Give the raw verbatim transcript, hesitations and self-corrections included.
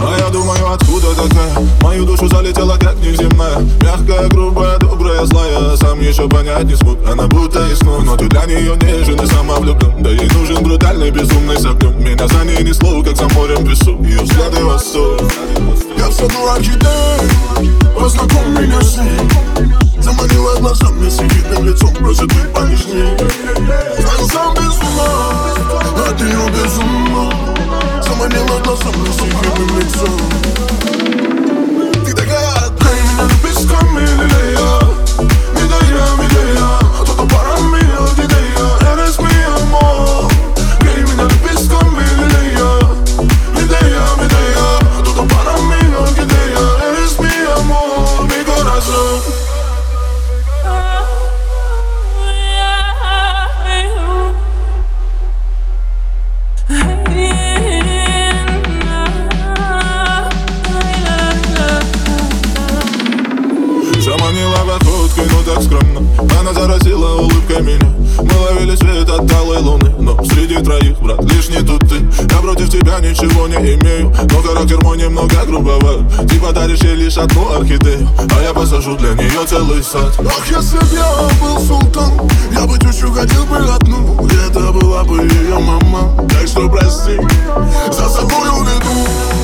А я думаю, откуда такая? Мою душу залетела как неземная. Мягкая, грубая, добрая, злая. Сам еще понять не смог, она будто из сну. Но ты для нее нежен и самовлюблен. Да ей нужен брутальный, безумный с огнем. Меня за ней несло, как за морем песок. Ее взгляды восток. Я в саду орхидей, познакомь меня с ней. Заманила глазами, с ехидным лицом, просит быть понежней. Знаю, сам без ума, от нее без ума. Заманила глазами, с ехидным лицом. Ты такая, дай меня песками, лилия. Медая, медая, а то пара мил, гидея. Eres mi amor. Дай меня песками, лилия. Медая, медая, а то пара мил, гидея. Eres mi amor, mi corazón. Заманила походкой, но так скромно. Она заразила улыбкой меня. Мы ловили свет от талой луны. Но среди троих, брат, лишь не тут ты. Я против тебя ничего не имею, но характер мой немного грубоват. Ты подаришь ей лишь одну орхидею, а я посажу для нее целый сад. Ах, если б я был султан, я бы тещу хотел бы одну. И это была бы ее мама. Так что прости, за собой уведу.